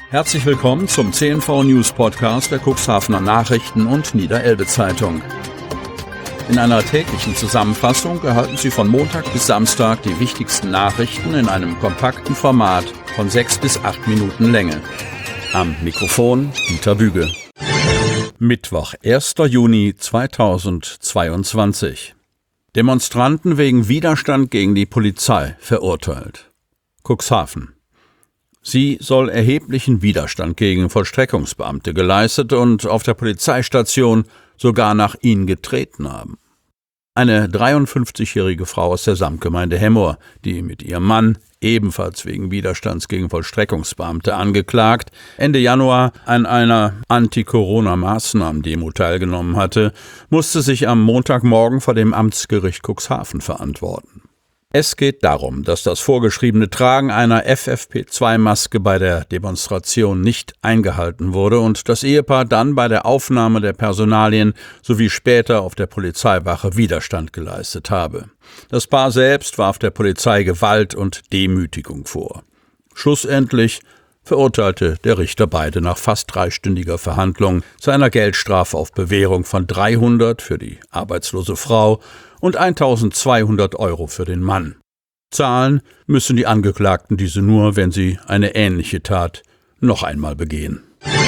Herzlich willkommen zum CNV News Podcast der Cuxhavener Nachrichten und Niederelbe-Zeitung. In einer täglichen Zusammenfassung erhalten Sie von Montag bis Samstag die wichtigsten Nachrichten in einem kompakten Format von 6 bis 8 Minuten Länge. Am Mikrofon Dieter Büge. Mittwoch, 1. Juni 2022. Demonstranten wegen Widerstand gegen die Polizei verurteilt. Cuxhaven. Sie soll erheblichen Widerstand gegen Vollstreckungsbeamte geleistet und auf der Polizeistation sogar nach ihnen getreten haben. Eine 53-jährige Frau aus der Samtgemeinde Hemmoor, die mit ihrem Mann, ebenfalls wegen Widerstands gegen Vollstreckungsbeamte angeklagt, Ende Januar an einer Anti-Corona-Maßnahmen-Demo teilgenommen hatte, musste sich am Montagmorgen vor dem Amtsgericht Cuxhaven verantworten. Es geht darum, dass das vorgeschriebene Tragen einer FFP2-Maske bei der Demonstration nicht eingehalten wurde und das Ehepaar dann bei der Aufnahme der Personalien sowie später auf der Polizeiwache Widerstand geleistet habe. Das Paar selbst warf der Polizei Gewalt und Demütigung vor. Schlussendlich verurteilte der Richter beide nach fast 3-stündiger Verhandlung zu einer Geldstrafe auf Bewährung von 300 für die arbeitslose Frau und 1.200 € für den Mann. Zahlen müssen die Angeklagten diese nur, wenn sie eine ähnliche Tat noch einmal begehen.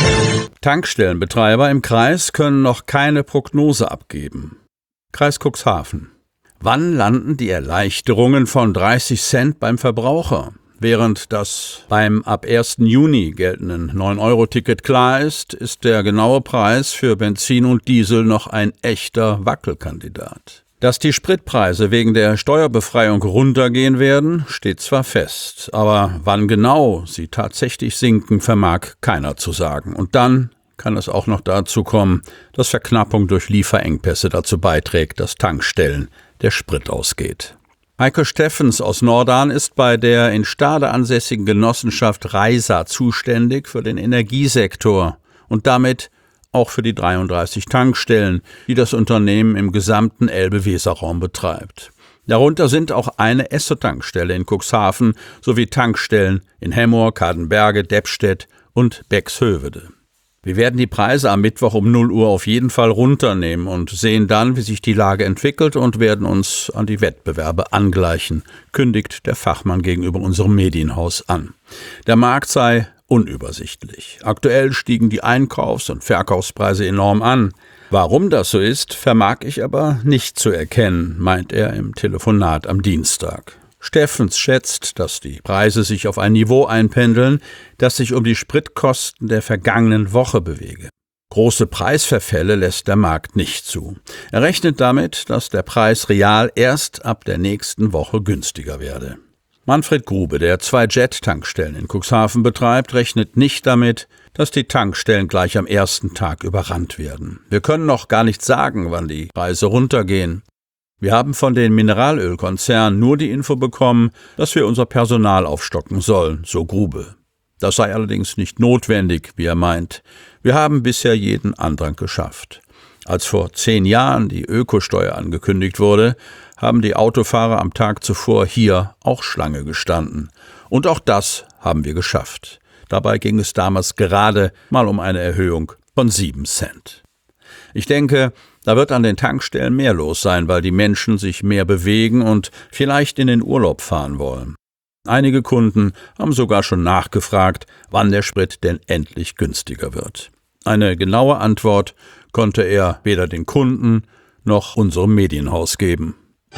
Tankstellenbetreiber im Kreis können noch keine Prognose abgeben. Kreis Cuxhaven. Wann landen die Erleichterungen von 30 Cent beim Verbraucher? Während das beim ab 1. Juni geltenden 9-Euro-Ticket klar ist, ist der genaue Preis für Benzin und Diesel noch ein echter Wackelkandidat. Dass die Spritpreise wegen der Steuerbefreiung runtergehen werden, steht zwar fest, aber wann genau sie tatsächlich sinken, vermag keiner zu sagen. Und dann kann es auch noch dazu kommen, dass Verknappung durch Lieferengpässe dazu beiträgt, dass Tankstellen der Sprit ausgeht. Heike Steffens aus Nordahn ist bei der in Stade ansässigen Genossenschaft Reisa zuständig für den Energiesektor und damit auch für die 33 Tankstellen, die das Unternehmen im gesamten Elbe-Weser-Raum betreibt. Darunter sind auch eine Esso-Tankstelle in Cuxhaven sowie Tankstellen in Hemmoor, Kadenberge, Deppstedt und Bexhövede. Wir werden die Preise am Mittwoch um 0 Uhr auf jeden Fall runternehmen und sehen dann, wie sich die Lage entwickelt und werden uns an die Wettbewerbe angleichen, kündigt der Fachmann gegenüber unserem Medienhaus an. Der Markt sei unübersichtlich. Aktuell stiegen die Einkaufs- und Verkaufspreise enorm an. Warum das so ist, vermag ich aber nicht zu erkennen, meint er im Telefonat am Dienstag. Steffens schätzt, dass die Preise sich auf ein Niveau einpendeln, das sich um die Spritkosten der vergangenen Woche bewege. Große Preisverfälle lässt der Markt nicht zu. Er rechnet damit, dass der Preis real erst ab der nächsten Woche günstiger werde. Manfred Grube, der 2 Jet-Tankstellen in Cuxhaven betreibt, rechnet nicht damit, dass die Tankstellen gleich am ersten Tag überrannt werden. Wir können noch gar nicht sagen, wann die Preise runtergehen. Wir haben von den Mineralölkonzernen nur die Info bekommen, dass wir unser Personal aufstocken sollen, so Grube. Das sei allerdings nicht notwendig, wie er meint. Wir haben bisher jeden Andrang geschafft. Als vor 10 Jahren die Ökosteuer angekündigt wurde, haben die Autofahrer am Tag zuvor hier auch Schlange gestanden. Und auch das haben wir geschafft. Dabei ging es damals gerade mal um eine Erhöhung von 7 Cent. Ich denke, da wird an den Tankstellen mehr los sein, weil die Menschen sich mehr bewegen und vielleicht in den Urlaub fahren wollen. Einige Kunden haben sogar schon nachgefragt, wann der Sprit denn endlich günstiger wird. Eine genaue Antwort konnte er weder den Kunden noch unserem Medienhaus geben.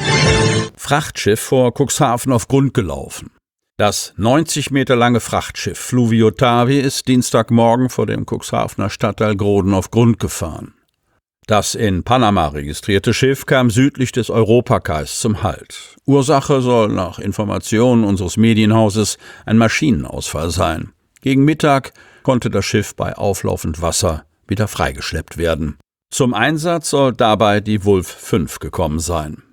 Frachtschiff vor Cuxhaven auf Grund gelaufen. Das 90 Meter lange Frachtschiff Fluvio Tavi ist Dienstagmorgen vor dem Cuxhavener Stadtteil Groden auf Grund gefahren. Das in Panama registrierte Schiff kam südlich des Europakais zum Halt. Ursache soll nach Informationen unseres Medienhauses ein Maschinenausfall sein. Gegen Mittag konnte das Schiff bei auflaufend Wasser wieder freigeschleppt werden. Zum Einsatz soll dabei die Wulf 5 gekommen sein.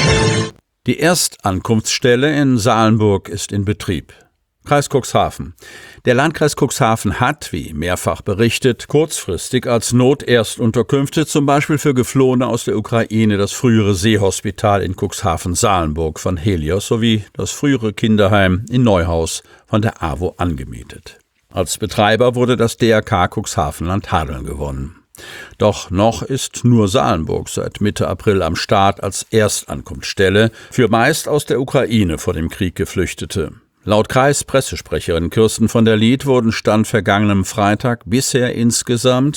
Die Erstankunftsstelle in Salenburg ist in Betrieb. Kreis Cuxhaven. Der Landkreis Cuxhaven hat, wie mehrfach berichtet, kurzfristig als Noterstunterkünfte zum Beispiel für Geflohene aus der Ukraine das frühere Seehospital in Cuxhaven-Salenburg von Helios sowie das frühere Kinderheim in Neuhaus von der AWO angemietet. Als Betreiber wurde das DRK Cuxhaven-Landhadeln gewonnen. Doch noch ist nur Salenburg seit Mitte April am Start als Erstankunftsstelle für meist aus der Ukraine vor dem Krieg Geflüchtete. Laut Kreispressesprecherin Kirsten von der Lied wurden Stand vergangenem Freitag bisher insgesamt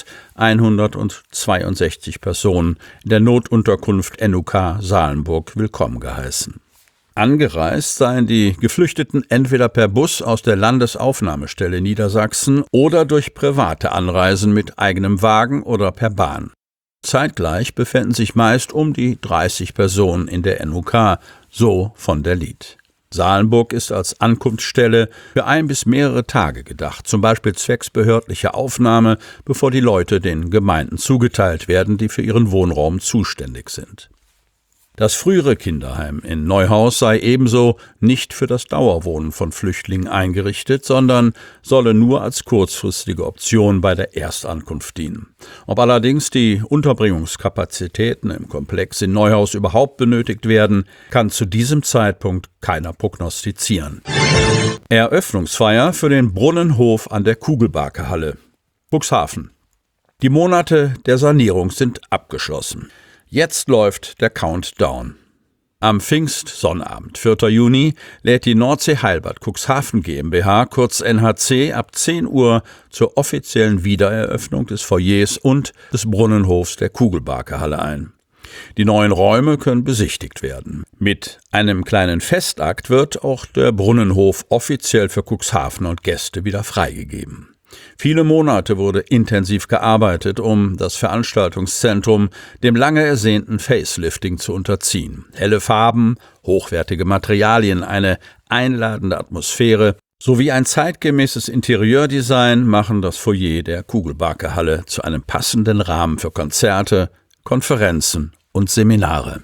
162 Personen in der Notunterkunft NUK Salenburg willkommen geheißen. Angereist seien die Geflüchteten entweder per Bus aus der Landesaufnahmestelle Niedersachsen oder durch private Anreisen mit eigenem Wagen oder per Bahn. Zeitgleich befänden sich meist um die 30 Personen in der NUK, so von der Lied. Salenburg ist als Ankunftsstelle für 1 bis mehrere Tage gedacht, zum Beispiel zwecks behördlicher Aufnahme, bevor die Leute den Gemeinden zugeteilt werden, die für ihren Wohnraum zuständig sind. Das frühere Kinderheim in Neuhaus sei ebenso nicht für das Dauerwohnen von Flüchtlingen eingerichtet, sondern solle nur als kurzfristige Option bei der Erstankunft dienen. Ob allerdings die Unterbringungskapazitäten im Komplex in Neuhaus überhaupt benötigt werden, kann zu diesem Zeitpunkt keiner prognostizieren. Eröffnungsfeier für den Brunnenhof an der Kugelbarke-Halle. Cuxhaven. Die Monate der Sanierung sind abgeschlossen. Jetzt läuft der Countdown. Am Pfingstsonnabend, 4. Juni, lädt die Nordsee Heilbad Cuxhaven GmbH, kurz NHC, ab 10 Uhr zur offiziellen Wiedereröffnung des Foyers und des Brunnenhofs der Kugelbarke-Halle ein. Die neuen Räume können besichtigt werden. Mit einem kleinen Festakt wird auch der Brunnenhof offiziell für Cuxhaven und Gäste wieder freigegeben. Viele Monate wurde intensiv gearbeitet, um das Veranstaltungszentrum dem lange ersehnten Facelifting zu unterziehen. Helle Farben, hochwertige Materialien, eine einladende Atmosphäre sowie ein zeitgemäßes Interieurdesign machen das Foyer der Kugelbarke-Halle zu einem passenden Rahmen für Konzerte, Konferenzen und Seminare.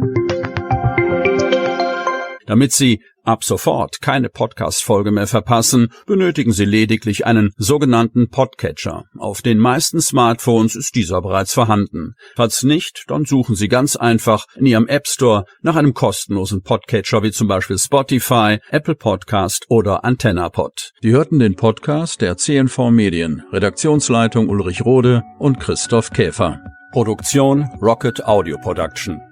Damit Sie ab sofort keine Podcast-Folge mehr verpassen, benötigen Sie lediglich einen sogenannten Podcatcher. Auf den meisten Smartphones ist dieser bereits vorhanden. Falls nicht, dann suchen Sie ganz einfach in Ihrem App Store nach einem kostenlosen Podcatcher wie zum Beispiel Spotify, Apple Podcast oder AntennaPod. Sie hörten den Podcast der CNV Medien, Redaktionsleitung Ulrich Rode und Christoph Käfer. Produktion Rocket Audio Production.